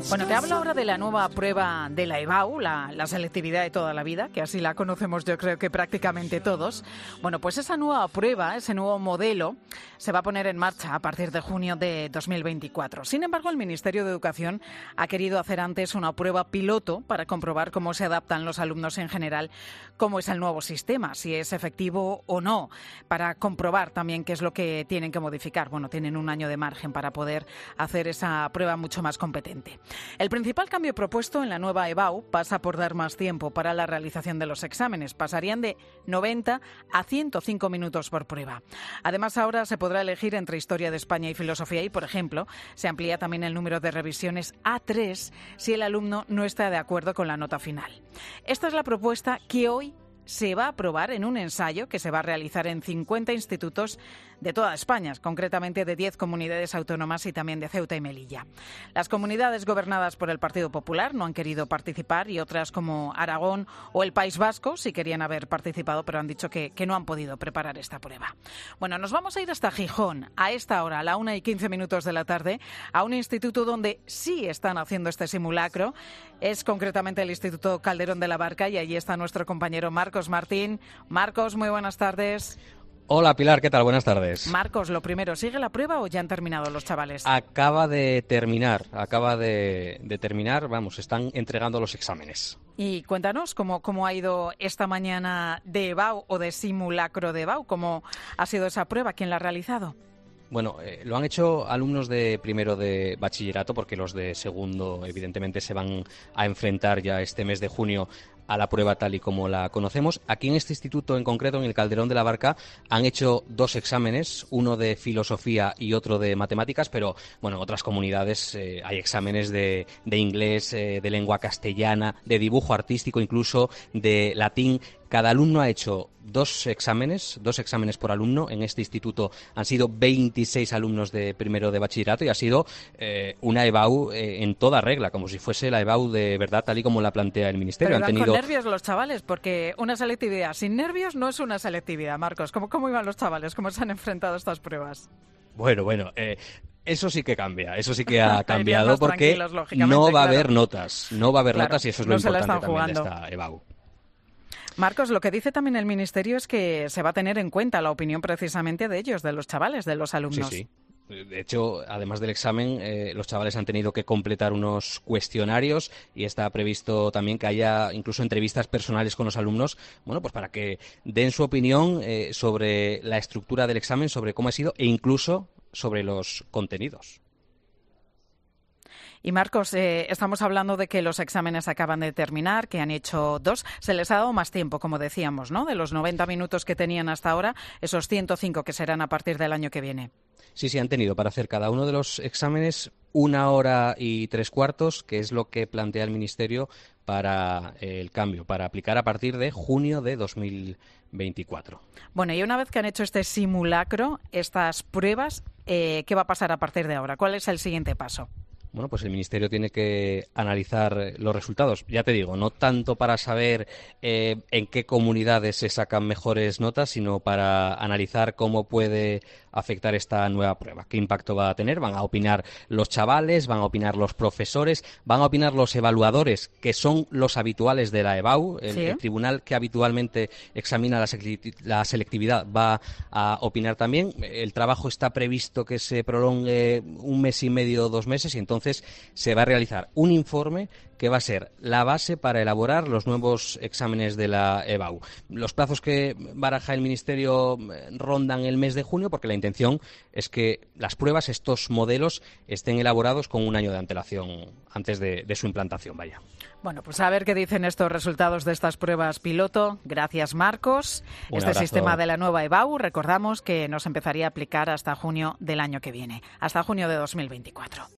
Bueno, te hablo ahora de la nueva prueba de la EBAU, la selectividad de toda la vida, que así la conocemos yo creo que prácticamente todos. Bueno, pues esa nueva prueba, ese nuevo modelo, se va a poner en marcha a partir de junio de 2024. Sin embargo, el Ministerio de Educación ha querido hacer antes una prueba piloto para comprobar cómo se adaptan los alumnos en general, cómo es el nuevo sistema, si es efectivo o no, para comprobar también qué es lo que tienen que modificar. Bueno, tienen un año de margen para poder hacer esa prueba mucho más competente. El principal cambio propuesto en la nueva EBAU pasa por dar más tiempo para la realización de los exámenes. Pasarían de 90 a 105 minutos por prueba. Además, ahora se podrá elegir entre Historia de España y Filosofía y, por ejemplo, se amplía también el número de revisiones a 3 si el alumno no está de acuerdo con la nota final. Esta es la propuesta que hoy se va a aprobar en un ensayo que se va a realizar en 50 institutos de toda España, concretamente de 10 comunidades autónomas y también de Ceuta y Melilla. Las comunidades gobernadas por el Partido Popular no han querido participar y otras como Aragón o el País Vasco sí querían haber participado, pero han dicho que no han podido preparar esta prueba. Bueno, nos vamos a ir hasta Gijón a esta hora, a la 1:15 de la tarde, a un instituto donde sí están haciendo este simulacro. Es concretamente el Instituto Calderón de la Barca y allí está nuestro compañero Marcos Martín. Marcos, muy buenas tardes. Hola Pilar, ¿qué tal? Buenas tardes. Marcos, lo primero, ¿sigue la prueba o ya han terminado los chavales? Acaba de terminar, vamos, están entregando los exámenes. Y cuéntanos cómo ha ido esta mañana de EBAU o de simulacro de EBAU, cómo ha sido esa prueba, quién la ha realizado. Bueno, lo han hecho alumnos de primero de bachillerato, porque los de segundo evidentemente se van a enfrentar ya este mes de junio a la prueba tal y como la conocemos. Aquí en este instituto en concreto, en el Calderón de la Barca, han hecho 2 exámenes, uno de filosofía y otro de matemáticas, pero bueno, en otras comunidades hay exámenes de inglés, de lengua castellana, de dibujo artístico, incluso de latín. Cada alumno ha hecho 2 exámenes por alumno. En este instituto han sido 26 alumnos de primero de bachillerato y ha sido una EBAU en toda regla, como si fuese la EBAU de verdad, tal y como la plantea el Ministerio. Pero van con nervios los chavales, porque una selectividad sin nervios no es una selectividad, Marcos. ¿Cómo iban los chavales? ¿Cómo se han enfrentado a estas pruebas? Bueno, eso sí que cambia, eso sí que ha cambiado porque no va a haber notas, notas y eso es lo importante también de esta EBAU. Marcos, lo que dice también el Ministerio es que se va a tener en cuenta la opinión precisamente de ellos, de los chavales, de los alumnos. Sí. De hecho, además del examen, los chavales han tenido que completar unos cuestionarios y está previsto también que haya incluso entrevistas personales con los alumnos, bueno, pues para que den su opinión sobre la estructura del examen, sobre cómo ha sido e incluso sobre los contenidos. Y Marcos, estamos hablando de que los exámenes acaban de terminar, que han hecho 2. Se les ha dado más tiempo, como decíamos, ¿no? De los 90 minutos que tenían hasta ahora, esos 105 que serán a partir del año que viene. Sí, han tenido para hacer cada uno de los exámenes 1 hora y 3/4, que es lo que plantea el Ministerio para el cambio, para aplicar a partir de junio de 2024. Bueno, y una vez que han hecho este simulacro, estas pruebas, ¿qué va a pasar a partir de ahora? ¿Cuál es el siguiente paso? Bueno, pues el Ministerio tiene que analizar los resultados. Ya te digo, no tanto para saber en qué comunidades se sacan mejores notas, sino para analizar cómo puede afectar esta nueva prueba, qué impacto va a tener. Van a opinar los chavales, van a opinar los profesores, van a opinar los evaluadores, que son los habituales de la EBAU. El tribunal que habitualmente examina la selectividad va a opinar también. El trabajo está previsto que se prolongue 1 mes y medio, 2 meses, y entonces se va a realizar un informe que va a ser la base para elaborar los nuevos exámenes de la EBAU. Los plazos que baraja el Ministerio rondan el mes de junio, porque la intención es que las pruebas, estos modelos, estén elaborados con 1 año de antelación antes de su implantación. Vaya. Bueno, pues a ver qué dicen estos resultados de estas pruebas piloto. Gracias, Marcos. Este sistema de la nueva EBAU, recordamos que nos empezaría a aplicar hasta junio del año que viene, hasta junio de 2024.